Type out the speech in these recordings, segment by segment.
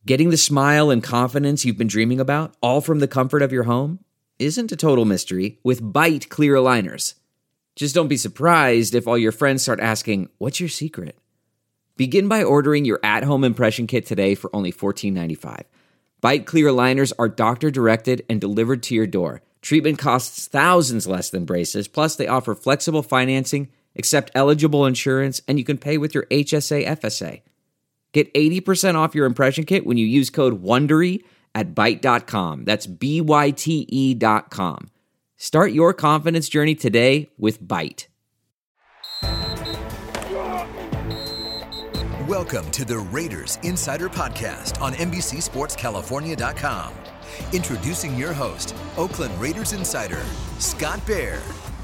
Getting the smile and confidence you've been dreaming about, all from the comfort of your home, isn't a total mystery with Byte clear aligners. Just don't be surprised if all your friends start asking, "What's your secret?" Begin by ordering your at-home impression kit today for only $14.95. Byte clear aligners are doctor-directed and delivered to your door. Treatment costs thousands less than braces, plus they offer flexible financing, accept eligible insurance, and you can pay with your HSA FSA. Get 80% off your impression kit when you use code WONDERY at Byte.com. That's BYTE.com. Start your confidence journey today with Byte. Welcome to the Raiders Insider Podcast on NBCSportsCalifornia.com. Introducing your host, Oakland Raiders Insider, Scott Bair.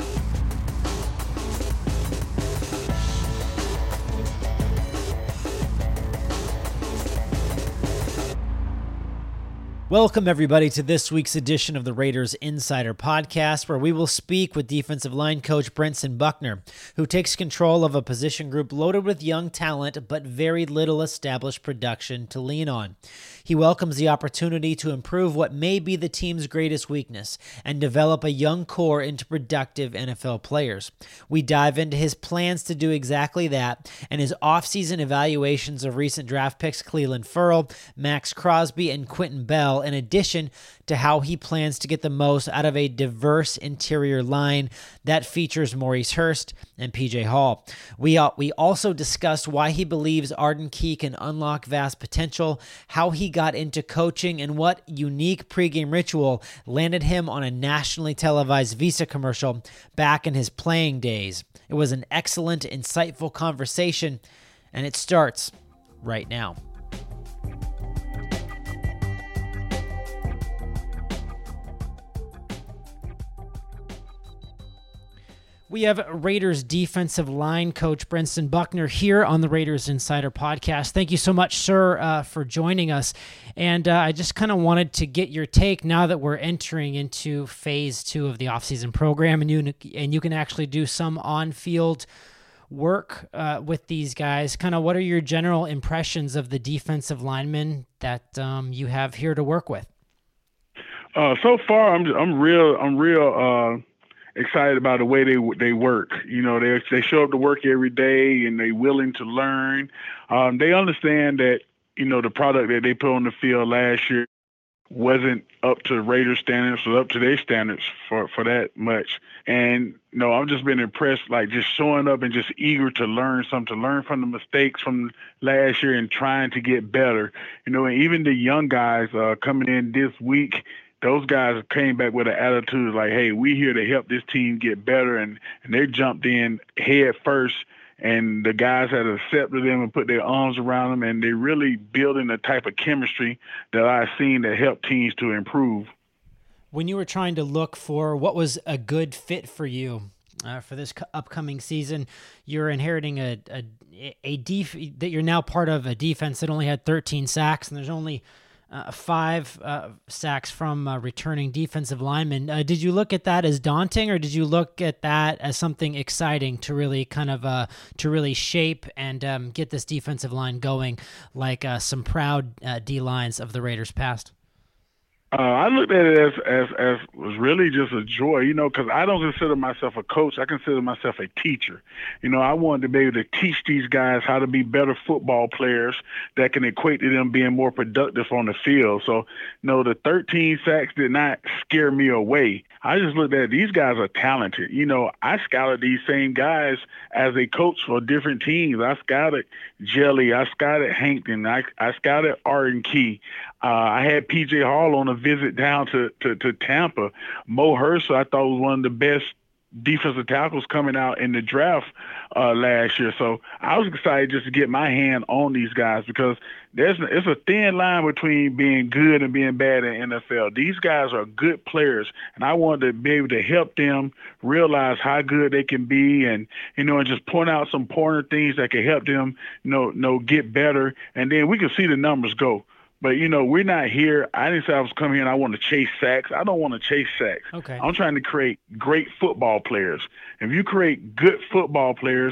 Welcome, everybody, to this week's edition of the Raiders Insider Podcast, where we will speak with defensive line coach Brentson Buckner, who takes control of a position group loaded with young talent but very little established production to lean on. He welcomes the opportunity to improve what may be the team's greatest weakness and develop a young core into productive NFL players. We dive into his plans to do exactly that and his offseason evaluations of recent draft picks Clelin Ferrell, Max Crosby, and Quentin Bell, in addition to how he plans to get the most out of a diverse interior line that features Maurice Hurst and PJ Hall. We also discussed why he believes Arden Key can unlock vast potential, how he got into coaching, and what unique pregame ritual landed him on a nationally televised Visa commercial back in his playing days. It was an excellent, insightful conversation, and it starts right now. We have Raiders defensive line coach Brentson Buckner here on the Raiders Insider Podcast. Thank you so much, sir, for joining us. And I just kind of wanted to get your take now that we're entering into phase 2 of the offseason program, and you can actually do some on-field work with these guys. Kind of what are your general impressions of the defensive linemen that you have here to work with? So far, I'm real excited about the way they work. You know, they show up to work every day and they're willing to learn. They understand that, you know, the product that they put on the field last year wasn't up to Raiders standards, was up to their standards for that much. And, you know, I've just been impressed, like just showing up and just eager to learn something, to learn from the mistakes from last year and trying to get better. You know, and even the young guys coming in this week, those guys came back with an attitude like, hey, we're here to help this team get better, and they jumped in head first, and the guys had accepted them and put their arms around them, and they're really building a type of chemistry that I've seen that help teams to improve. When you were trying to look for what was a good fit for you for this upcoming season, you're inheriting that you're now part of a defense that only had 13 sacks, and there's only 5 sacks from returning defensive linemen. Did you look at that as daunting, or did you look at that as something exciting to really kind of to really shape and get this defensive line going, like some proud D lines of the Raiders past? I looked at it as was really just a joy, you know, because I don't consider myself a coach. I consider myself a teacher. You know, I wanted to be able to teach these guys how to be better football players that can equate to them being more productive on the field. So, you know, the 13 sacks did not scare me away. I just looked at these guys are talented. You know, I scouted these same guys as a coach for different teams. I scouted Jelly. I scouted Hankton. I scouted Arden Key. I had PJ Hall on a visit down to Tampa. Mo Hurst, I thought, was one of the best defensive tackles coming out in the draft last year. So I was excited just to get my hand on these guys because it's a thin line between being good and being bad in the NFL. These guys are good players, and I wanted to be able to help them realize how good they can be and, you know, and just point out some important things that can help them, you know, get better. And then we can see the numbers go. But, you know, we're not here. I didn't say I was coming here and I want to chase sacks. I don't want to chase sacks. Okay. I'm trying to create great football players. If you create good football players,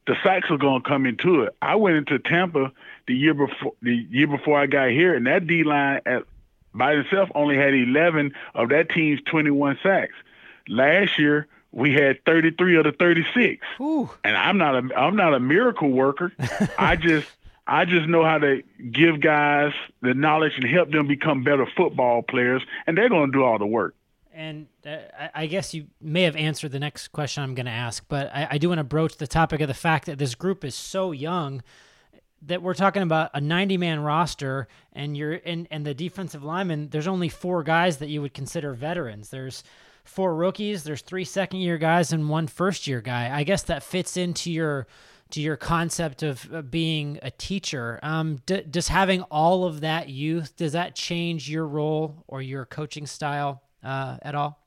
the sacks are going to come into it. I went into Tampa the year before I got here, and that D-line by itself only had 11 of that team's 21 sacks. Last year, we had 33 of the 36. Ooh. And I'm not a miracle worker. I just know how to give guys the knowledge and help them become better football players, and they're going to do all the work. And I guess you may have answered the next question I'm going to ask, but I do want to broach the topic of the fact that this group is so young that we're talking about a 90-man roster, and the defensive linemen, there's only 4 guys that you would consider veterans. There's 4 rookies, there's 3 second-year guys, and 1 first-year guy. I guess that fits into your concept of being a teacher. Does having all of that youth, does that change your role or your coaching style at all?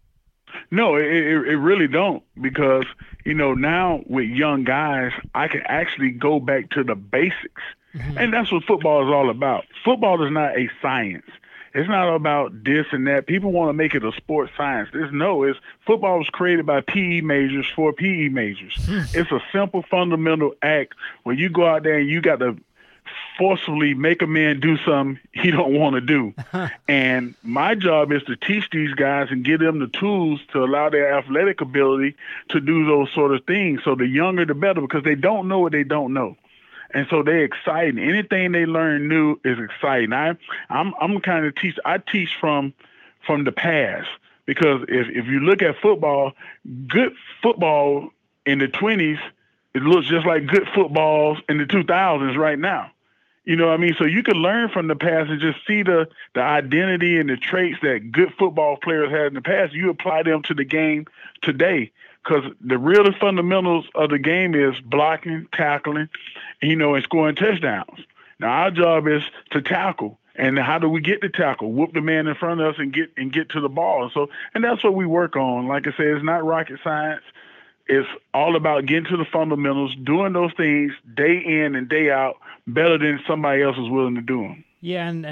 No, it really don't, because, now with young guys, I can actually go back to the basics. Mm-hmm. And that's what football is all about. Football is not a science. It's not about this and that. People want to make it a sports science. Football was created by PE majors for PE majors. It's a simple, fundamental act where you go out there and you got to forcefully make a man do something he don't want to do. And my job is to teach these guys and give them the tools to allow their athletic ability to do those sort of things. So the younger, the better, because they don't know what they don't know. And so they're exciting. Anything they learn new is exciting. I'm kind of I teach from the past, because if you look at football, good football in the 20s, it looks just like good footballs in the 2000s right now. You know what I mean? So you can learn from the past and just see the identity and the traits that good football players had in the past. You apply them to the game today, because the real fundamentals of the game is blocking, tackling, and scoring touchdowns. Now our job is to tackle. And how do we get the tackle? Whoop the man in front of us and get to the ball. And that's what we work on. Like I said, it's not rocket science. It's all about getting to the fundamentals, doing those things day in and day out better than somebody else is willing to do them. Yeah, and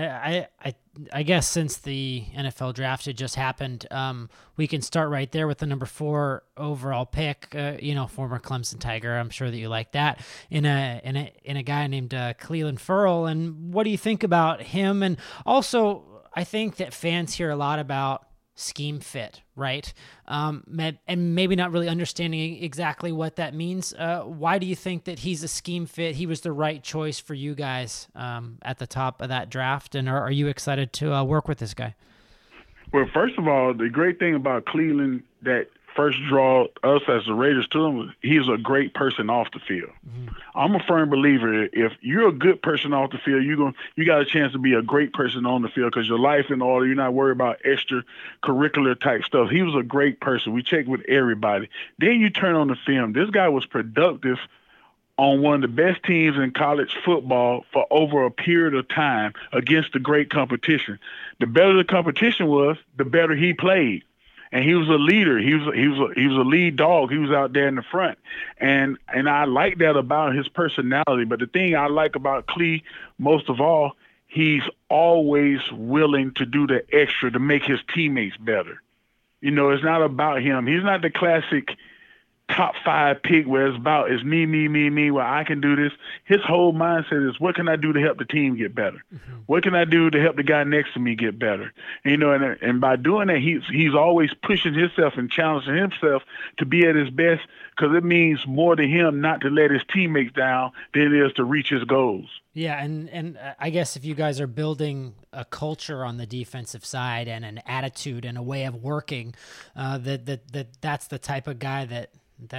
I guess since the NFL draft had just happened, we can start right there with the number 4 overall pick. Former Clemson Tiger. I'm sure that you like that in a guy named Clelin Ferrell. And what do you think about him? And also, I think that fans hear a lot about scheme fit, right? And maybe not really understanding exactly what that means. Why do you think that he's a scheme fit? He was the right choice for you guys at the top of that draft, and are you excited to work with this guy? Well, first of all, the great thing about Cleveland that first draw us as the Raiders to him, he's a great person off the field. Mm-hmm. I'm a firm believer, if you're a good person off the field, you got a chance to be a great person on the field, because your life in order, you're not worried about extracurricular type stuff. He was a great person. We checked with everybody. Then you turn on the film. This guy was productive on one of the best teams in college football for over a period of time against the great competition. The better the competition was, the better he played. And he was a leader. He was a lead dog. He was out there in the front, and I like that about his personality. But the thing I like about Clee most of all, he's always willing to do the extra to make his teammates better. It's not about him. He's not the classic top 5 pick where it's about is me, where I can do this. His whole mindset is, what can I do to help the team get better? Mm-hmm. What can I do to help the guy next to me get better? And by doing that, he's always pushing himself and challenging himself to be at his best, because it means more to him not to let his teammates down than it is to reach his goals. Yeah, and I guess if you guys are building a culture on the defensive side and an attitude and a way of working, that's the type of guy that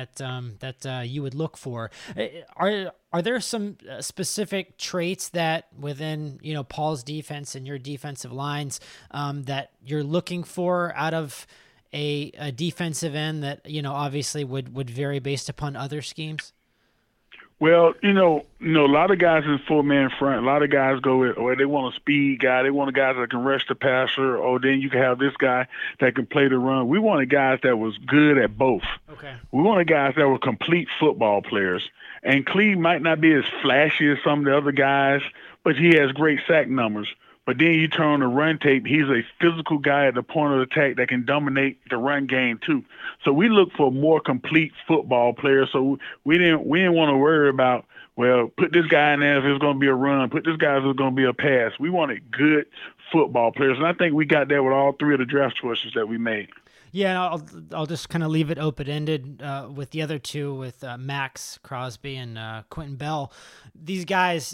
you would look for. Are there some specific traits that within Paul's defense and your defensive lines that you're looking for out of a defensive end that obviously would vary based upon other schemes? Well, a lot of guys in 4-man front, a lot of guys go with, or they want a speed guy. They want a guy that can rush the passer, or then you can have this guy that can play the run. We wanted guys that was good at both. Okay. We wanted guys that were complete football players. And Cleve might not be as flashy as some of the other guys, but he has great sack numbers. But then you turn on the run tape, he's a physical guy at the point of attack that can dominate the run game too. So we look for more complete football players. So we didn't want to worry about, well, put this guy in there if it's going to be a run, put this guy if it's going to be a pass. We wanted good football players, and I think we got that with all three of the draft choices that we made. Yeah, and I'll just kind of leave it open-ended with the other two, with Max Crosby and Quentin Bell. These guys,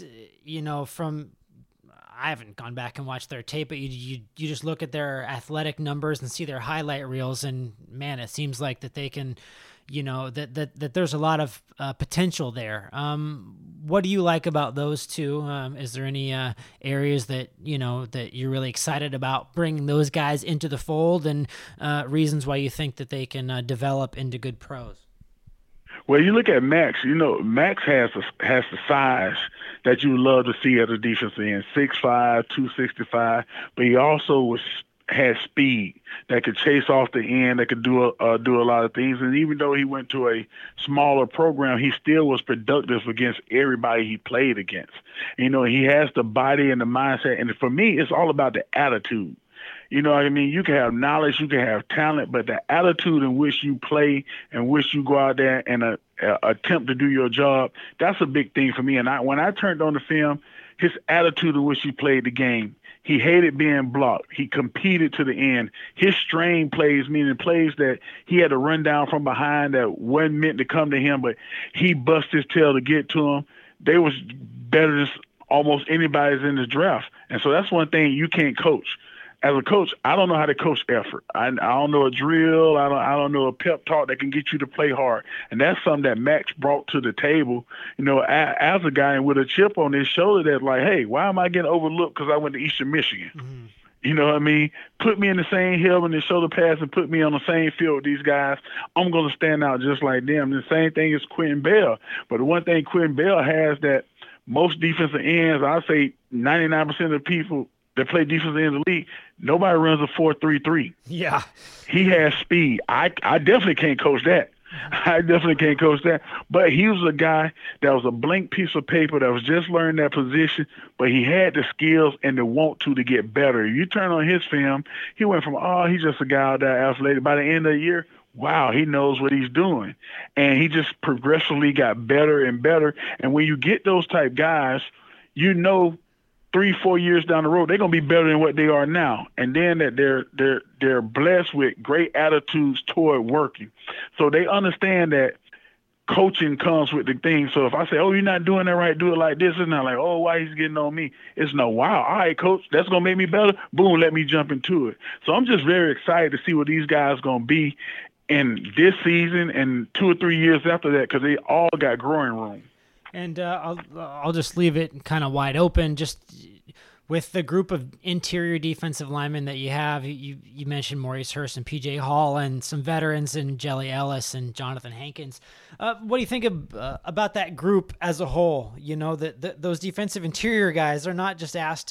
I haven't gone back and watched their tape, but you just look at their athletic numbers and see their highlight reels, and man, it seems like that they can, that there's a lot of potential there. What do you like about those two? Is there any areas that that you're really excited about bringing those guys into the fold, and reasons why you think that they can develop into good pros? Well, you look at Max. Max has the size that you would love to see at a defensive end, 6'5", 265, but he also had speed that could chase off the end, that could do a lot of things. And even though he went to a smaller program, he still was productive against everybody he played against. He has the body and the mindset. And for me, it's all about the attitude. You know what I mean? You can have knowledge, you can have talent, but the attitude in which you play and which you go out there and attempt to do your job, that's a big thing for me. And when I turned on the film, his attitude in which he played the game, he hated being blocked. He competed to the end. His strain plays, meaning plays that he had to run down from behind that wasn't meant to come to him, but he bust his tail to get to him. They was better than almost anybody's in the draft. And so that's one thing you can't coach. As a coach, I don't know how to coach effort. I don't know a drill. I don't know a pep talk that can get you to play hard. And that's something that Max brought to the table, as a guy with a chip on his shoulder that's like, hey, why am I getting overlooked because I went to Eastern Michigan? Mm-hmm. You know what I mean? Put me in the same helmet and shoulder pads and put me on the same field with these guys. I'm going to stand out just like them. The same thing as Quentin Bell. But the one thing Quentin Bell has that most defensive ends, I say 99% of the people that play defense in the league, nobody runs a 4-3-3. Yeah. He has speed. I definitely can't coach that. But he was a guy that was a blank piece of paper that was just learning that position, but he had the skills and the want to get better. You turn on his film, he went from, he's just a guy out there athletic. By the end of the year, wow, he knows what he's doing. And he just progressively got better and better. And when you get those type guys, 3-4 years down the road, they're gonna be better than what they are now. And then that they're blessed with great attitudes toward working. So they understand that coaching comes with the thing. So if I say, you're not doing that right, do it like this, it's not like, why he's getting on me. It's no, wow, all right, coach, that's gonna make me better. Boom, let me jump into it. So I'm just very excited to see what these guys gonna be in this season and 2 or 3 years after that, because they all got growing room. And I'll just leave it kind of wide open. Just with the group of interior defensive linemen that you have, you mentioned Maurice Hurst and P.J. Hall and some veterans and Jelly Ellis and Jonathan Hankins. What do you think about that group as a whole? Those defensive interior guys are not just asked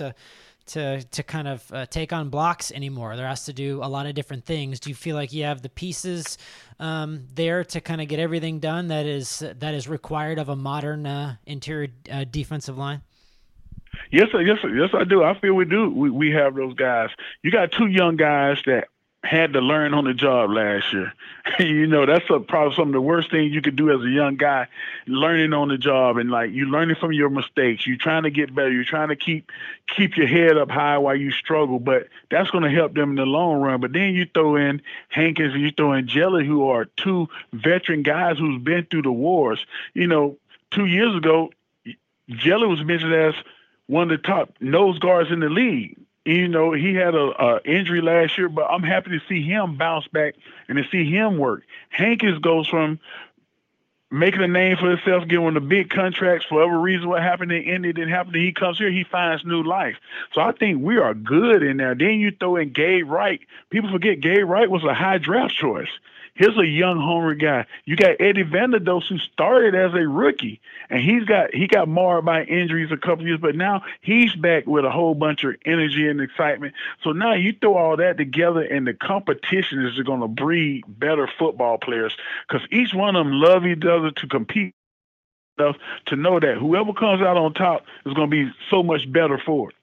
to kind of take on blocks anymore. They're asked to do a lot of different things. Do you feel like you have the pieces there to kind of get everything done that is required of a modern interior defensive line? Yes, I do. I feel we do. We have those guys. You got 2 young guys that had to learn on the job last year. That's probably some of the worst things you could do as a young guy, learning on the job, and like you learning from your mistakes. You're trying to get better. You're trying to keep your head up high while you struggle, but that's going to help them in the long run. But then you throw in Hankins and you throw in Jelly, who are 2 veteran guys who's been through the wars. 2 years ago, Jelly was mentioned as one of the top nose guards in the league. He had a injury last year, but I'm happy to see him bounce back and to see him work. Hankins goes from making a name for himself, getting one of the big contracts. For whatever reason, what happened in Indy didn't happen. He comes here, he finds new life. So I think we are good in there. Then you throw in Gabe Wright. People forget Gabe Wright was a high draft choice. Here's a young, hungry guy. You got Eddie Vanderdoes, who started as a rookie, and he got marred by injuries a couple years, but now he's back with a whole bunch of energy and excitement. So now you throw all that together, and the competition is going to breed better football players, because each one of them love each other to compete enough to know that whoever comes out on top is going to be so much better for it.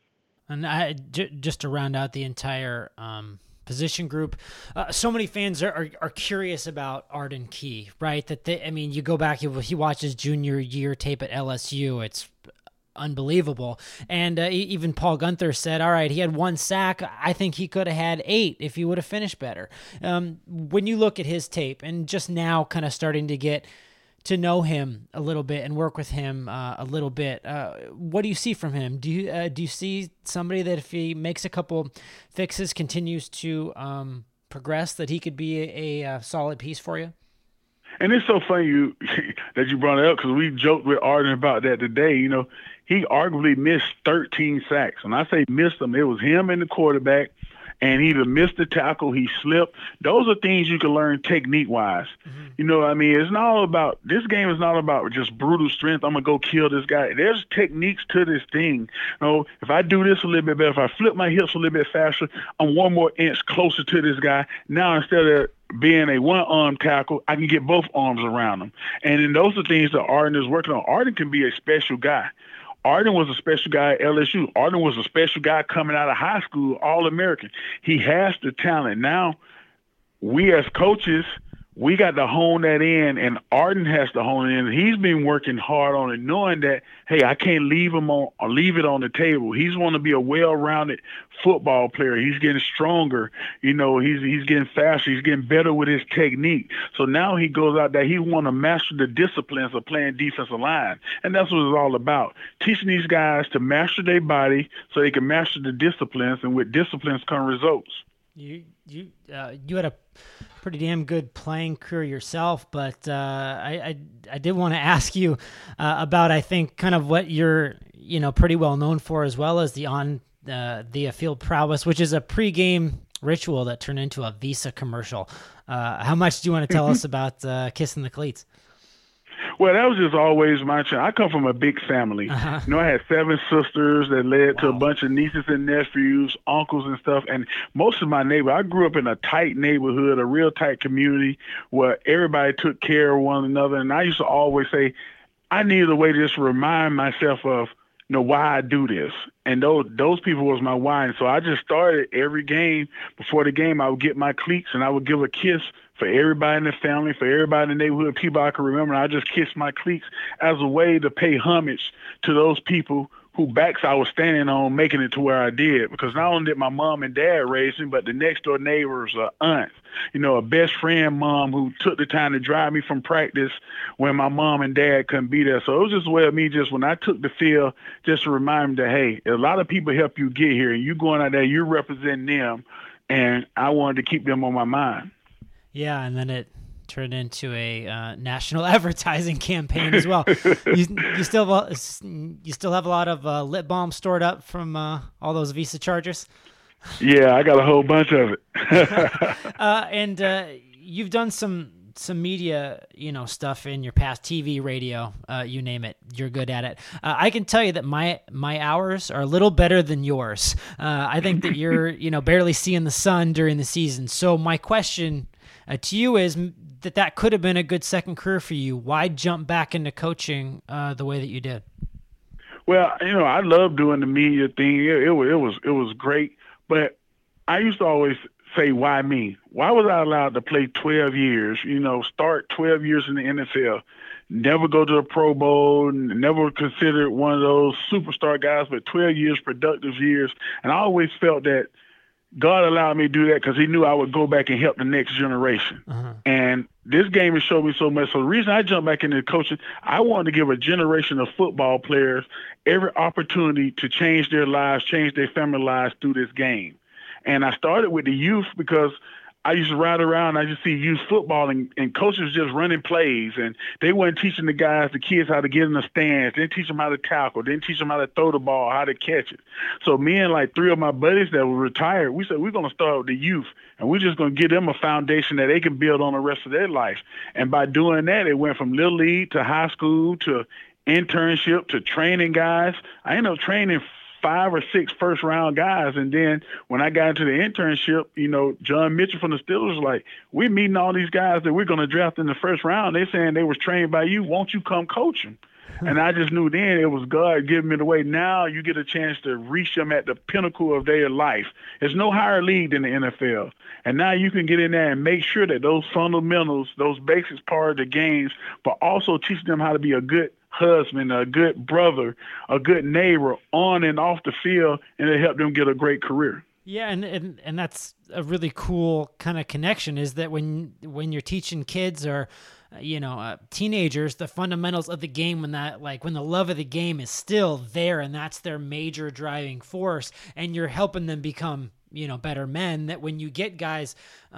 And just to round out the entire position group, so many fans are curious about Arden Key, right? You go back, he watches junior year tape at LSU. It's unbelievable. And even Paul Gunther said, all right, he had 1 sack. I think he could have had 8 if he would have finished better. When you look at his tape and just now kind of starting to get to know him a little bit and work with him a little bit, what do you see from him? Do you see somebody that if he makes a couple fixes, continues to progress, that he could be a solid piece for you? And it's so funny that you brought it up, because we joked with Arden about that today. You know, he arguably missed 13 sacks. When I say missed them, it was him and the quarterback, and he either missed the tackle, he slipped. Those are things you can learn technique-wise. Mm-hmm. You know what I mean? It's not all about – this game is not about just brutal strength. I'm going to go kill this guy. There's techniques to this thing. You know, if I do this a little bit better, if I flip my hips a little bit faster, I'm 1 more inch closer to this guy. Now instead of being a one-arm tackle, I can get both arms around him. And then those are things that Arden is working on. Arden can be a special guy. Arden was a special guy at LSU. Arden was a special guy coming out of high school, All-American. He has the talent. Now, we as coaches, we got to hone that in, and Arden has to hone it in. He's been working hard on it, knowing that, hey, I can't leave him on or leave it on the table. He's want to be a well-rounded football player. He's getting stronger. You know, he's getting faster. He's getting better with his technique. So now he goes out there. He want to master the disciplines of playing defensive line, and that's what it's all about. Teaching these guys to master their body so they can master the disciplines, and with disciplines come results. You had a pretty damn good playing career yourself, but I did want to ask you about, I think, kind of what you're pretty well known for, as well as the field prowess, which is a pregame ritual that turned into a Visa commercial. How much do you want to tell us about kissing the cleats? Well, that was just always my chance. I come from a big family. Uh-huh. You know, I had 7 sisters that led to a bunch of nieces and nephews, uncles and stuff. And most of my neighbors, I grew up in a tight neighborhood, a real tight community where everybody took care of one another. And I used to always say, I needed a way to just remind myself of, why I do this. And those people was my why. And so I just started every game. Before the game, I would get my cleats and I would give a kiss for everybody in the family, for everybody in the neighborhood, people I can remember. And I just kissed my cleats as a way to pay homage to those people who backs I was standing on, making it to where I did. Because not only did my mom and dad raise me, but the next door neighbors, aunts, a best friend mom who took the time to drive me from practice when my mom and dad couldn't be there. So it was just a way of me just, when I took the field, just to remind me that, hey, a lot of people help you get here, and you going out there, you're representing them, and I wanted to keep them on my mind. Yeah, and then it turned into a national advertising campaign as well. You still have a lot of lip balm stored up from all those Visa chargers? Yeah, I got a whole bunch of it. And you've done some media, stuff in your past, TV, radio, you name it. You're good at it. I can tell you that my hours are a little better than yours. I think that you're, barely seeing the sun during the season. So my question to you is that could have been a good second career for you. Why jump back into coaching the way that you did? Well, I love doing the media thing. It was great, but I used to always say, why me? Why was I allowed to play 12 years, start 12 years in the NFL, never go to a Pro Bowl, never considered one of those superstar guys, but 12 years, productive years. And I always felt that God allowed me to do that because he knew I would go back and help the next generation. Uh-huh. And this game has showed me so much. So the reason I jumped back into coaching, I wanted to give a generation of football players every opportunity to change their lives, change their family lives through this game. And I started with the youth because I used to ride around. I just see youth football and coaches just running plays, and they weren't teaching the kids how to get in the stands. They didn't teach them how to tackle. They didn't teach them how to throw the ball, how to catch it. So me and like 3 of my buddies that were retired, we said, we're going to start with the youth, and we're just going to give them a foundation that they can build on the rest of their life. And by doing that, it went from little league to high school to internship to training guys. I ended up training 5 or 6 first-round guys. And then when I got into the internship, John Mitchell from the Steelers was like, we're meeting all these guys that we're going to draft in the first round. They're saying they was trained by you. Won't you come coach them? And I just knew then it was God giving me the way. Now you get a chance to reach them at the pinnacle of their life. There's no higher league than the NFL. And now you can get in there and make sure that those fundamentals, those basics part of the games, but also teach them how to be a good husband, a good brother, a good neighbor on and off the field, and it help them get a great career. Yeah, and that's a really cool kind of connection, is that when you're teaching kids or teenagers the fundamentals of the game, when the love of the game is still there and that's their major driving force, and you're helping them become better men, that when you get guys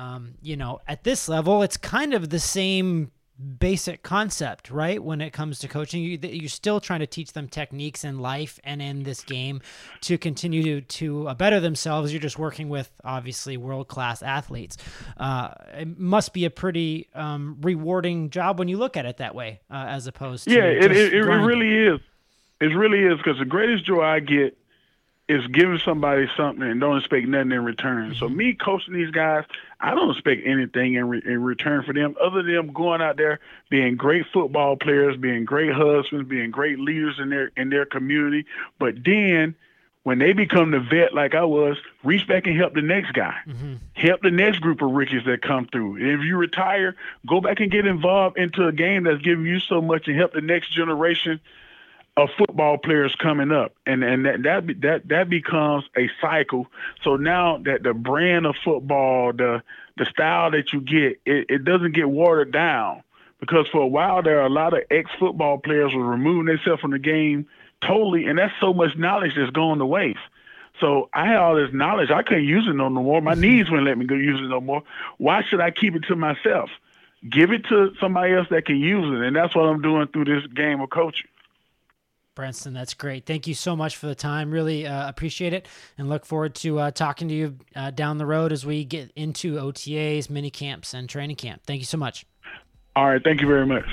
at this level, it's kind of the same basic concept, right? When it comes to coaching, you're still trying to teach them techniques in life and in this game to continue to better themselves. You're just working with obviously world-class athletes. It must be a pretty rewarding job when you look at it that way, as opposed to it really is. It really is, because the greatest joy I get is giving somebody something and don't expect nothing in return. Mm-hmm. So me coaching these guys, I don't expect anything in return for them other than them going out there, being great football players, being great husbands, being great leaders in their community. But then when they become the vet like I was, reach back and help the next guy. Mm-hmm. Help the next group of rookies that come through. And if you retire, go back and get involved into a game that's giving you so much and help the next generation of football players coming up, and that becomes a cycle. So now that the brand of football, the style that you get, it doesn't get watered down, because for a while there are a lot of ex-football players were removing themselves from the game totally, and that's so much knowledge that's going to waste. So I had all this knowledge, I couldn't use it no more. My knees wouldn't let me go use it no more. Why should I keep it to myself? Give it to somebody else that can use it, and that's what I'm doing through this game of coaching. Brenston, that's great. Thank you so much for the time. Really appreciate it, and look forward to talking to you down the road as we get into OTAs, mini camps, and training camp. Thank you so much. All right. Thank you very much.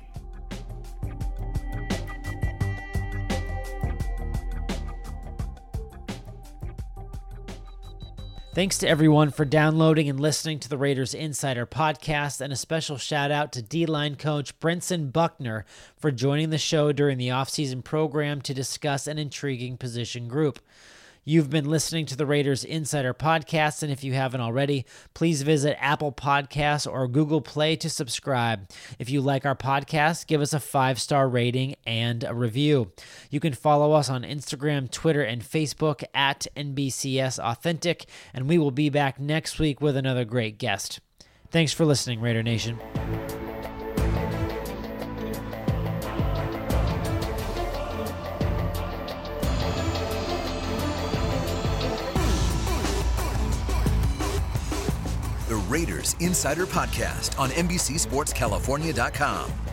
Thanks to everyone for downloading and listening to the Raiders Insider Podcast, and a special shout out to D-line coach Brentson Buckner for joining the show during the offseason program to discuss an intriguing position group. You've been listening to the Raiders Insider Podcast, and if you haven't already, please visit Apple Podcasts or Google Play to subscribe. If you like our podcast, give us a 5-star rating and a review. You can follow us on Instagram, Twitter, and Facebook at NBCS Authentic, and we will be back next week with another great guest. Thanks for listening, Raider Nation. The Raiders Insider Podcast on NBCSportsCalifornia.com.